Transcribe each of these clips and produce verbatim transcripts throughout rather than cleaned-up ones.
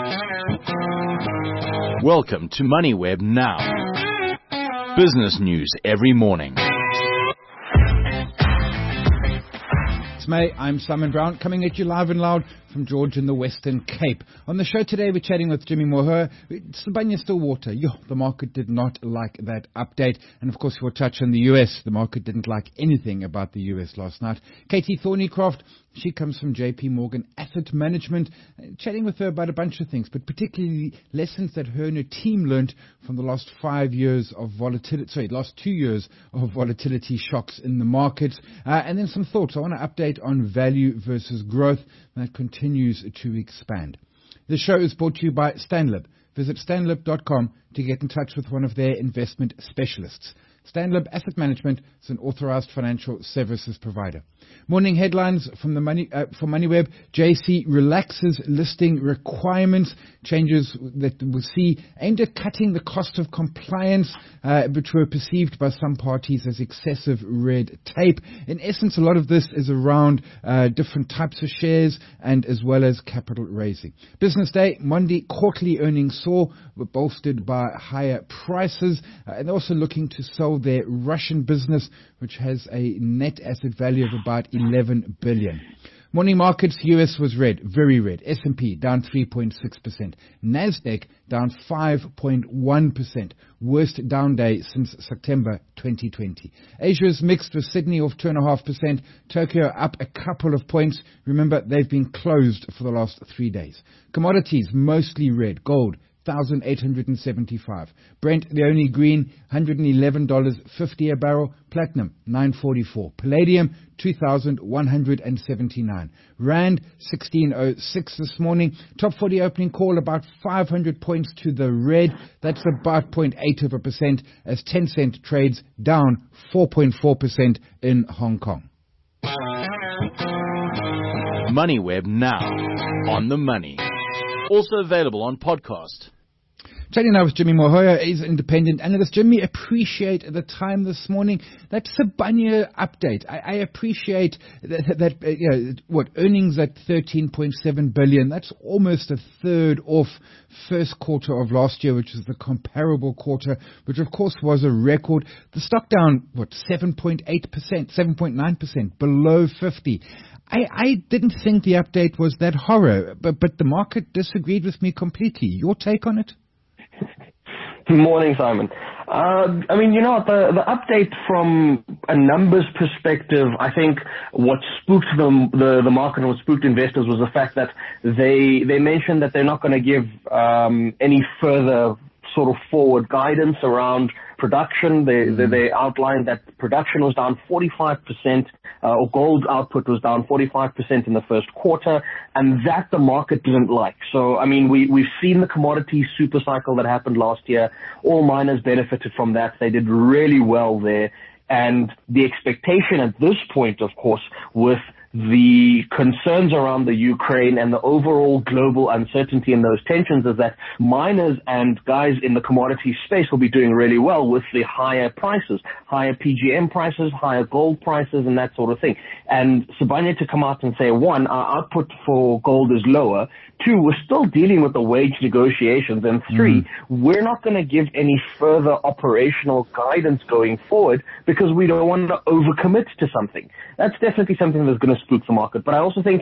Welcome to MoneyWeb Now. Business news every morning. It's May. I'm Simon Brown, coming at you live and loud from George in the Western Cape. On the show today, we're chatting with Jimmy Mohoa. Sibanye-Stillwater. Yo, the market did not like that update. And of course, we'll touch on the U S. The market didn't like anything about the U S last night. Katie Thornycroft, she comes from J P Morgan Asset Management. Chatting with her about a bunch of things, but particularly lessons that her and her team learned from the last five years of volatility, sorry, last two years of volatility shocks in the markets. Uh, and then some thoughts. I want to update on value versus growth. That continues to expand. The show is brought to you by Stanlib. Visit stanlib dot com to get in touch with one of their investment specialists. Stanlib Asset Management is an authorized financial services provider. Morning headlines from the money uh, from MoneyWeb. J C relaxes listing requirements. Changes that we'll see aimed at cutting the cost of compliance, uh, which were perceived by some parties as excessive red tape. In essence, a lot of this is around uh, different types of shares and as well as capital raising. Business day, Monday, quarterly earnings saw were bolstered by higher prices, uh, and they're also looking to sell their Russian business, which has a net asset value of about eleven billion. Morning markets, U S was red, very red. S and P down three point six percent. NASDAQ down five point one percent. Worst down day since September twenty twenty. Asia is mixed with Sydney off two point five percent. Tokyo up a couple of points. Remember, they've been closed for the last three days. Commodities mostly red. Gold one thousand eight hundred seventy-five. Brent, the only green, one hundred eleven dollars fifty a barrel. Platinum, nine forty-four. Palladium, two thousand one hundred seventy-nine. Rand, sixteen oh six this morning. Top forty opening call about five hundred points to the red. That's about zero point eight of a percent as Tencent trades down four point four percent in Hong Kong. MoneyWeb Now. On the money. Also available on podcast. Chatting now with Jimmy Mohoa, he's an independent analyst. Jimmy, appreciate the time this morning. That Sibanye update, I, I appreciate that, that uh, you know, what, earnings at thirteen point seven billion, that's almost a third off first quarter of last year, which is the comparable quarter, which of course was a record. The stock down, what, seven point eight percent, seven point nine percent, below fifty. I, I didn't think the update was that horror, but, but the market disagreed with me completely. Your take on it? Good morning, Simon. Uh, I mean, you know, the, the update from a numbers perspective, I think what spooked the, the, the market and what spooked investors was the fact that they, they mentioned that they're not going to give um, any further sort of forward guidance around production. They, mm. they, they outlined that production was down forty-five percent, uh, or gold output was down forty-five percent in the first quarter, and that the market didn't like. So, I mean, we, we've seen the commodity super cycle that happened last year. All miners benefited from that. They did really well there. And the expectation at this point, of course, with the concerns around the Ukraine and the overall global uncertainty and those tensions is that miners and guys in the commodity space will be doing really well with the higher prices, higher P G M prices, higher gold prices, and that sort of thing. And Sibanye to come out and say, one, our output for gold is lower. Two, we're still dealing with the wage negotiations. And three, mm. we're not going to give any further operational guidance going forward because we don't want to overcommit to something. That's definitely something that's going to spook the market. But I also think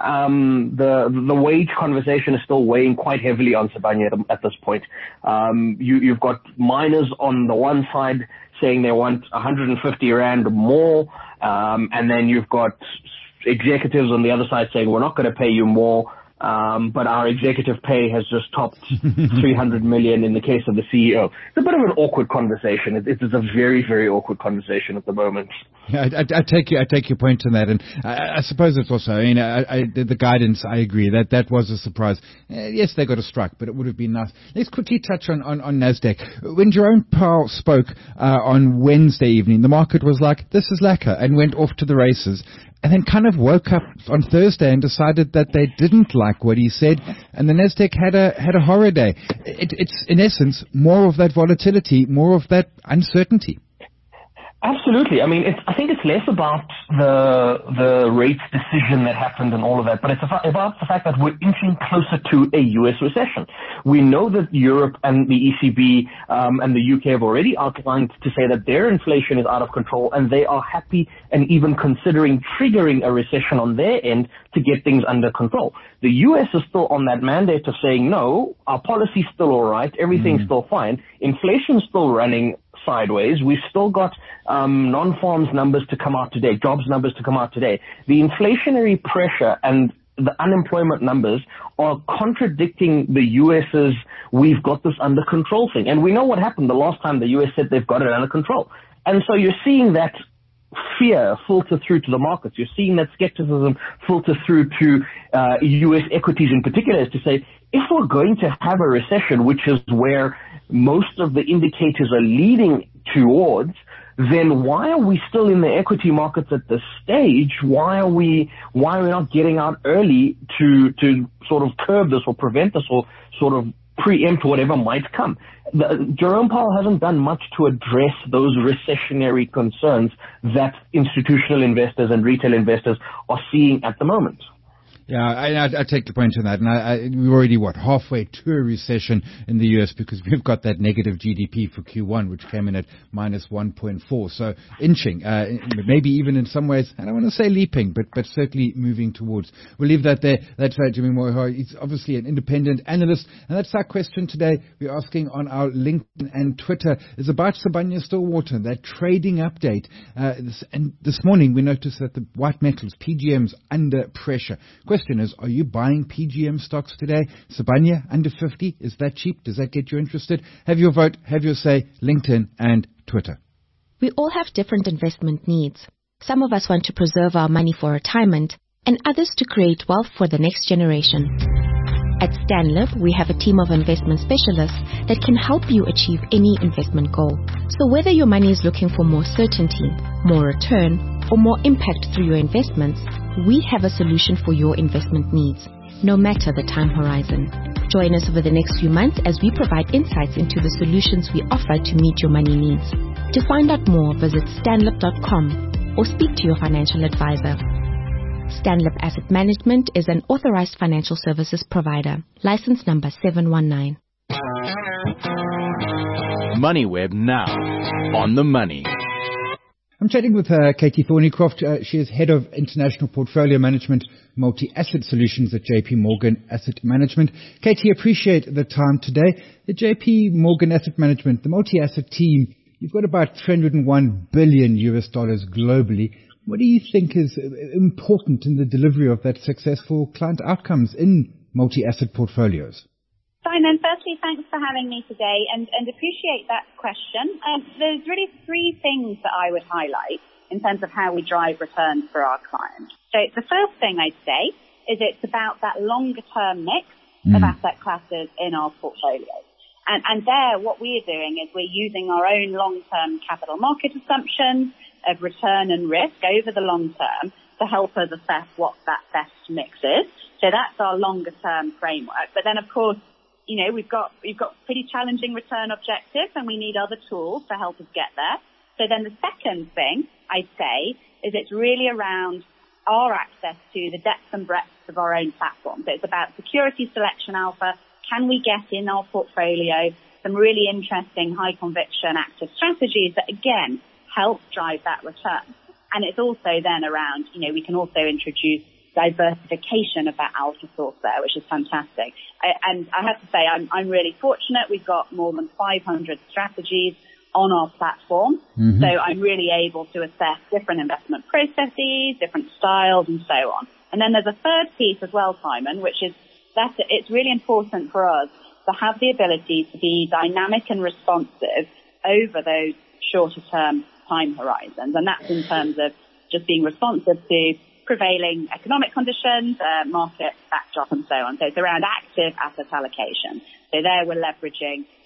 um, the the wage conversation is still weighing quite heavily on Sibanye at, at this point. Um, you, you've got miners on the one side saying they want one hundred fifty rand more, um, and then you've got executives on the other side saying we're not going to pay you more. Um, but our executive pay has just topped three hundred million in the case of the C E O. It's a bit of an awkward conversation. It, it is a very, very awkward conversation at the moment. Yeah, I, I, I take you, I take your point on that, and I, I suppose it's also, I mean, I, I, the, the guidance. I agree that that was a surprise. Uh, yes, they got a strike, but it would have been nice. Let's quickly touch on on, on NASDAQ. When Jerome Powell spoke uh, on Wednesday evening, the market was like, "This is lacquer," and went off to the races. And then kind of woke up on Thursday and decided that they didn't like what he said, and the Nasdaq had a had a horror day. It, it's in essence more of that volatility, more of that uncertainty. Absolutely. I mean, it's, I think it's less about the the rates decision that happened and all of that, but it's about the fact that we're inching closer to a U S recession. We know that Europe and the E C B um, and the U K have already outlined to say that their inflation is out of control, and they are happy and even considering triggering a recession on their end to get things under control. The U S is still on that mandate of saying, no, our policy's still all right, everything's mm. still fine, inflation's still running sideways. We've still got um, non-farms numbers to come out today, jobs numbers to come out today. The inflationary pressure and the unemployment numbers are contradicting the US's we've got this under control thing. And we know what happened the last time the U S said they've got it under control. And so you're seeing that fear filter through to the markets. You're seeing that skepticism filter through to uh, U S equities in particular, is to say, if we're going to have a recession, which is where most of the indicators are leading towards, then why are we still in the equity markets at this stage? Why are we, why are we not getting out early to, to sort of curb this or prevent this or sort of preempt whatever might come? The, Jerome Powell hasn't done much to address those recessionary concerns that institutional investors and retail investors are seeing at the moment. Yeah, I, I, I take the point on that. And I, I, we're already, what, halfway to a recession in the U S because we've got that negative G D P for Q one, which came in at minus one point four. So inching, uh, maybe even in some ways, I don't want to say leaping, but, but certainly moving towards. We'll leave that there. That's uh, Jimmy Moyo. He's obviously an independent analyst. And that's our question today. We're asking on our LinkedIn and Twitter is about Sibanye-Stillwater, that trading update. Uh, this, and this morning we noticed that the white metals, P G M's, under pressure. Question is, are you buying P G M stocks today? Sibanye under fifty, is that cheap? Does that get you interested? Have your vote, have your say, LinkedIn and Twitter. We all have different investment needs. Some of us want to preserve our money for retirement, and others to create wealth for the next generation. At Stanlib, we have a team of investment specialists that can help you achieve any investment goal. So whether your money is looking for more certainty, more return, or more impact through your investments, we have a solution for your investment needs, no matter the time horizon. Join us over the next few months as we provide insights into the solutions we offer to meet your money needs. To find out more, visit stanlib dot com or speak to your financial advisor. Stanlib Asset Management is an authorized financial services provider. License number seven one nine. MoneyWeb now. On the money. I'm chatting with uh, Katie Thornycroft. Uh, she is Head of International Portfolio Management, Multi-Asset Solutions at J P Morgan Asset Management. Katie, appreciate the time today. The J P Morgan Asset Management, the multi-asset team, you've got about three hundred one billion U S dollars globally. What do you think is important in the delivery of that successful client outcomes in multi-asset portfolios? Simon, firstly, thanks for having me today and, and appreciate that question. Um, there's really three things that I would highlight in terms of how we drive returns for our clients. So the first thing I'd say is it's about that longer-term mix mm. of asset classes in our portfolios. And, and there, what we are doing is we're using our own long-term capital market assumptions of return and risk over the long term to help us assess what that best mix is. So that's our longer-term framework. But then, of course, you know, we've got, we've got pretty challenging return objectives and we need other tools to help us get there. So then the second thing I'd say is it's really around our access to the depth and breadth of our own platform. So it's about security selection alpha. Can we get in our portfolio some really interesting high conviction active strategies that again help drive that return? And it's also then around, you know, we can also introduce diversification of that alpha source there, which is fantastic. I, and I have to say, I'm, I'm really fortunate. We've got more than five hundred strategies on our platform. Mm-hmm. So I'm really able to assess different investment processes, different styles, and so on. And then there's a third piece as well, Simon, which is that it's really important for us to have the ability to be dynamic and responsive over those shorter term time horizons. And that's in terms of just being responsive to prevailing economic conditions, uh, market backdrop, and so on. So it's around active asset allocation. So there we're leveraging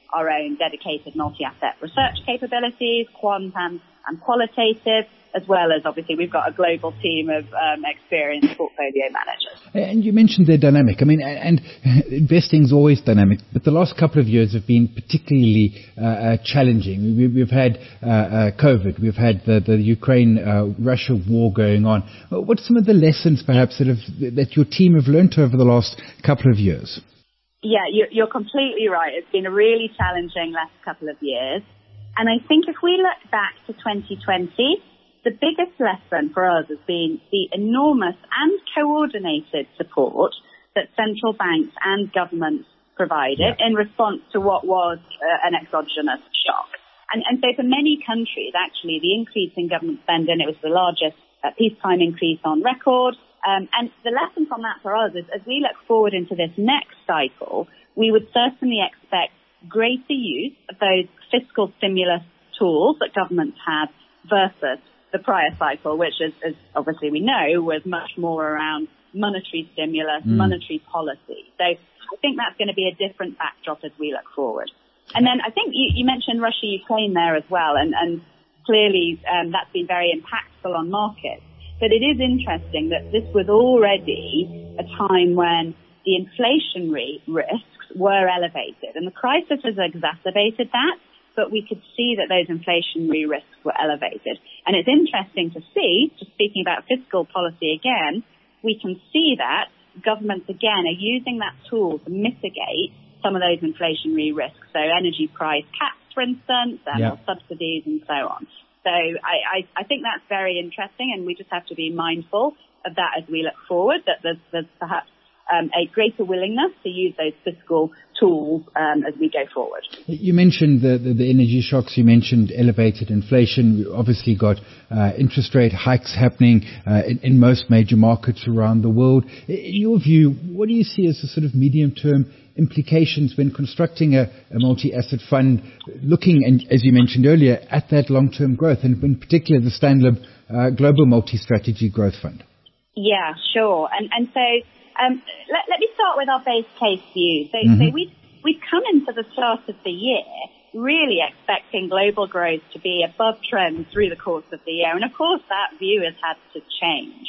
our own dedicated multi-asset research capabilities, quant and, and qualitative, as well as obviously we've got a global team of um, experienced portfolio managers. And you mentioned they're dynamic. I mean, and investing is always dynamic, but the last couple of years have been particularly uh, uh, challenging. We, we've had uh, uh, COVID, we've had the, the Ukraine-Russia uh, war going on. What are some of the lessons, perhaps, that have, that your team have learned over the last couple of years? Yeah, you're completely right. It's been a really challenging last couple of years. And I think if we look back to twenty twenty, the biggest lesson for us has been the enormous and coordinated support that central banks and governments provided yeah. in response to what was uh, an exogenous shock. And, and so for many countries, actually, the increase in government spending, it was the largest uh, peacetime increase on record. Um, and the lesson from that for us is, as we look forward into this next cycle, we would certainly expect greater use of those fiscal stimulus tools that governments had versus the prior cycle, which is, is obviously we know was much more around monetary stimulus, mm. monetary policy. So I think that's going to be a different backdrop as we look forward. And then I think you, you mentioned Russia-Ukraine there as well, and, and clearly um, that's been very impactful on markets. But it is interesting that this was already a time when the inflationary risks were elevated, and the crisis has exacerbated that, but we could see that those inflationary risks were elevated. And it's interesting to see, just speaking about fiscal policy again, we can see that governments again are using that tool to mitigate some of those inflationary risks. So energy price caps, for instance, and yeah. subsidies and so on. So I, I, I think that's very interesting, and we just have to be mindful of that as we look forward, that there's, there's perhaps um, a greater willingness to use those fiscal tools um, as we go forward. You mentioned the, the, the energy shocks, you mentioned elevated inflation. We obviously got uh, interest rate hikes happening uh, in, in most major markets around the world. In your view, what do you see as the sort of medium-term implications when constructing a, a multi-asset fund, looking, and as you mentioned earlier, at that long-term growth, and in particular the Stanlib uh, Global Multi-Strategy Growth Fund? Yeah, sure. And, and so um, let, let me start with our base case view. So, mm-hmm. so we we've come into the start of the year really expecting global growth to be above trend through the course of the year. And of course, that view has had to change.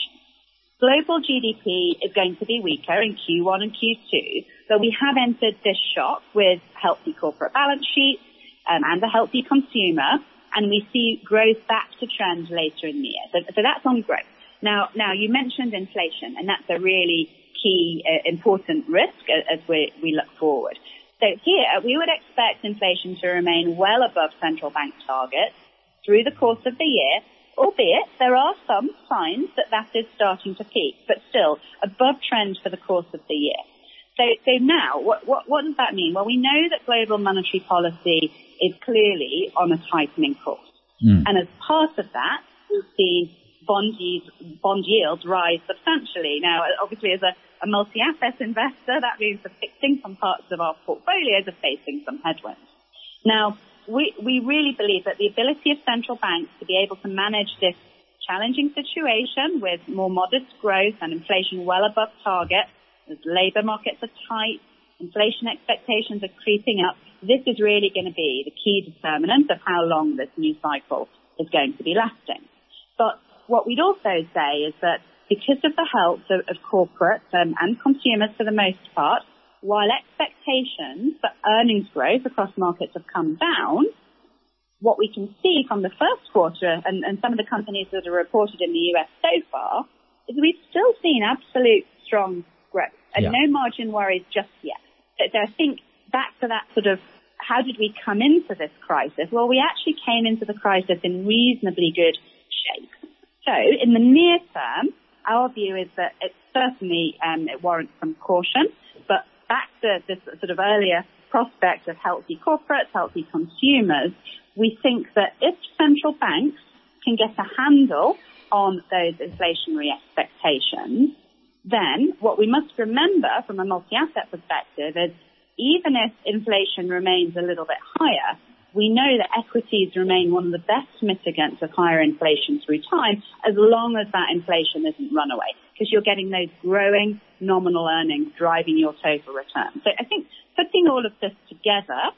Global G D P is going to be weaker in Q one and Q two, but we have entered this shock with healthy corporate balance sheets um, and a healthy consumer, and we see growth back to trend later in the year. So, so that's on growth. Now, now you mentioned inflation, and that's a really key, uh, important risk as, as we, we look forward. So here, we would expect inflation to remain well above central bank targets through the course of the year, albeit there are some signs that that is starting to peak, but still above trend for the course of the year. So, so now, what, what, what does that mean? Well, we know that global monetary policy is clearly on a tightening course. Mm. And as part of that, we've seen bond yields, bond yields rise substantially. Now, obviously, as a, a multi-asset investor, that means the fixed income parts of our portfolios are facing some headwinds. Now, we, we really believe that the ability of central banks to be able to manage this challenging situation with more modest growth and inflation well above target, as labour markets are tight, inflation expectations are creeping up, this is really going to be the key determinant of how long this new cycle is going to be lasting. But what we'd also say is that because of the health of, of corporates um, and consumers for the most part, while expectations for earnings growth across markets have come down, what we can see from the first quarter and, and some of the companies that are reported in the U S so far is we've still seen absolute strong growth and yeah. no margin worries just yet. So, so I think back to that sort of how did we come into this crisis? Well, we actually came into the crisis in reasonably good shape. So in the near term, our view is that it certainly um, it warrants some caution, but back to this sort of earlier prospect of healthy corporates, healthy consumers, we think that if central banks can get a handle on those inflationary expectations, then what we must remember from a multi-asset perspective is even if inflation remains a little bit higher, we know that equities remain one of the best mitigants of higher inflation through time as long as that inflation isn't runaway, because you're getting those growing nominal earnings driving your total return. So I think putting all of this together,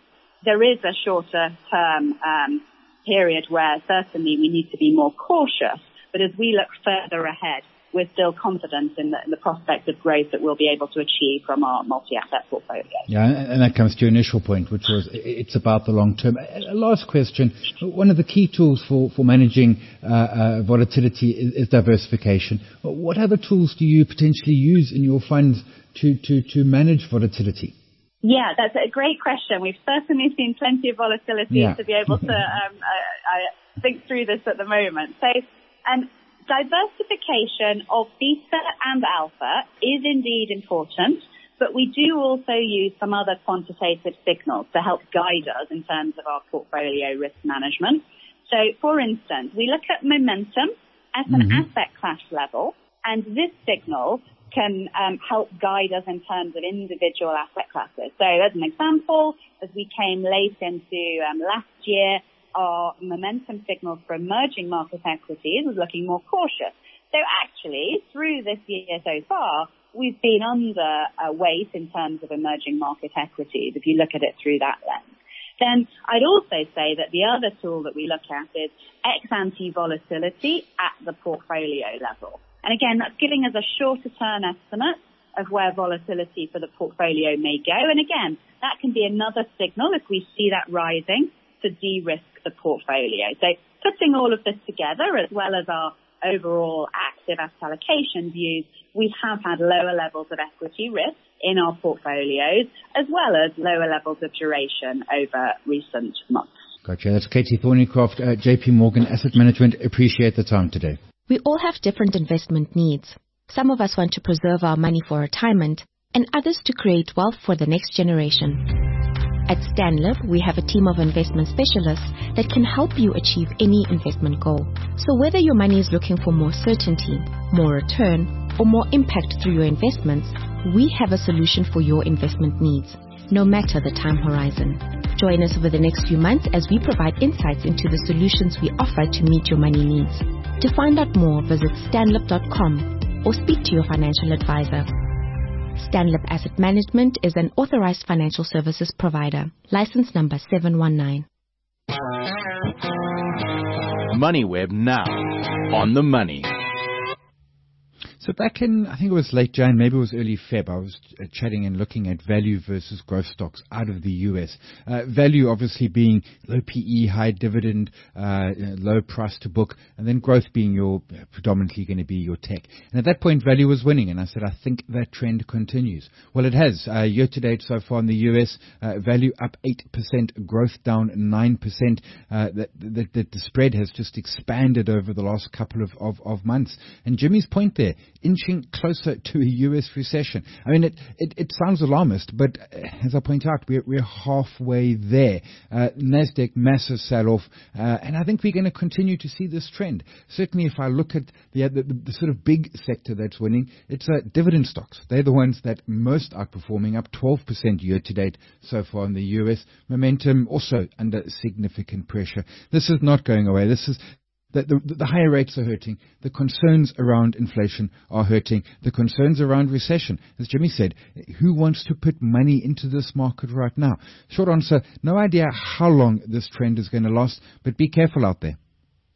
there is a shorter term um, period where certainly we need to be more cautious. But as we look further ahead, we're still confident in the, in the prospect of growth that we'll be able to achieve from our multi-asset portfolio. Yeah, and that comes to your initial point, which was it's about the long term. A last question. One of the key tools for, for managing uh, uh, volatility is, is diversification. What other tools do you potentially use in your funds to, to, to manage volatility? Yeah, that's a great question. We've certainly seen plenty of volatility yeah. to be able to um, I, I think through this at the moment. So, um, diversification of beta and alpha is indeed important, but we do also use some other quantitative signals to help guide us in terms of our portfolio risk management. So, for instance, we look at momentum at an mm-hmm. asset class level, and this signal can um, help guide us in terms of individual asset classes. So, as an example, as we came late into um, last year, our momentum signals for emerging market equities was looking more cautious. So actually, through this year so far, we've been under a weight in terms of emerging market equities, if you look at it through that lens. Then I'd also say that the other tool that we look at is ex-ante volatility at the portfolio level. And again, that's giving us a shorter term estimate of where volatility for the portfolio may go. And again, that can be another signal if we see that rising to de-risk the portfolio. So putting all of this together, as well as our overall active asset allocation views, we have had lower levels of equity risk in our portfolios, as well as lower levels of duration over recent months. Gotcha. That's Katie Thornycroft, uh, J P Morgan Asset Management. Appreciate the time today. We all have different investment needs. Some of us want to preserve our money for retirement, and others to create wealth for the next generation. At Stanlib, we have a team of investment specialists that can help you achieve any investment goal. So whether your money is looking for more certainty, more return, or more impact through your investments, we have a solution for your investment needs, no matter the time horizon. Join us over the next few months as we provide insights into the solutions we offer to meet your money needs. To find out more, visit stanlib dot com or speak to your financial advisor. Stanlib Asset Management is an authorized financial services provider. License number seven one nine. MoneyWeb now. On the money. So back in, I think it was late Jan, maybe it was early Feb, I was uh, chatting and looking at value versus growth stocks out of the U S. Uh, value obviously being low P E, high dividend, uh, low price to book, and then growth being your uh, predominantly going to be your tech. And at that point, value was winning, and I said, I think that trend continues. Well, it has. Uh, year to date so far in the U S, uh, value up eight percent, growth down nine percent. Uh, the, the, the, the spread has just expanded over the last couple of, of, of months. And Jimmy's point there, inching closer to a U S recession. I mean, it, it, it sounds alarmist, but as I point out, we're, we're halfway there. Uh, Nasdaq, massive sell-off, uh, and I think we're going to continue to see this trend. Certainly, if I look at the, the, the sort of big sector that's winning, it's uh, dividend stocks. They're the ones that most are performing, up twelve percent year-to-date so far in the U S. Momentum also under significant pressure. This is not going away. This is The, the, the higher rates are hurting. The concerns around inflation are hurting. The concerns around recession. As Jimmy said, who wants to put money into this market right now? Short answer, no idea how long this trend is going to last, but be careful out there.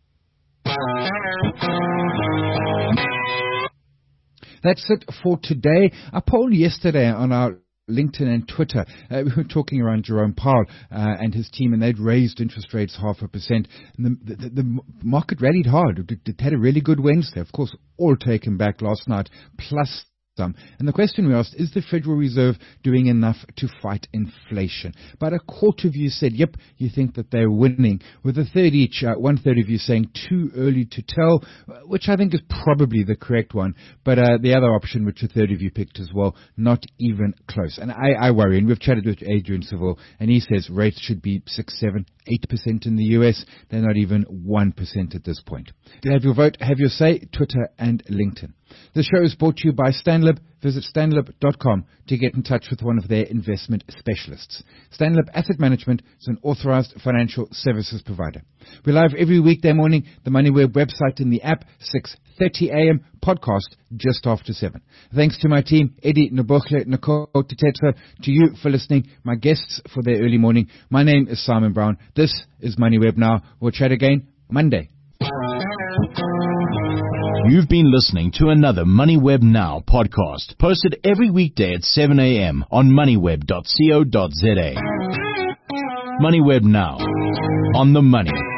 That's it for today. A poll yesterday on our LinkedIn and Twitter. Uh, we were talking around Jerome Powell uh, and his team, and they'd raised interest rates half a percent. And the, the, the market rallied hard. It, it had a really good Wednesday. Of course, all taken back last night, plus some. And the question we asked, is the Federal Reserve doing enough to fight inflation? But a quarter of you said, yep, you think that they're winning, with a third each, uh, one third of you saying too early to tell, which I think is probably the correct one. But uh, the other option, which a third of you picked as well, not even close. And I, I worry, and we've chatted with Adrian Seville, and he says rates should be six, seven, eight percent in the U S. They're not even one percent at this point. To have your vote, have your say, Twitter and LinkedIn. The show is brought to you by Stanlib. Visit stanlib dot com to get in touch with one of their investment specialists. Stanlib Asset Management is an authorized financial services provider. We're live every weekday morning, the MoneyWeb website and the app, six thirty a.m., podcast just after seven. Thanks to my team, Eddie, Nobokle, Nicole, Tetetsa, to you for listening, my guests for their early morning. My name is Simon Brown. This is MoneyWeb Now. We'll chat again Monday. You've been listening to another MoneyWeb Now podcast, posted every weekday at seven a.m. on moneyweb dot co dot za. MoneyWeb Now, on the money.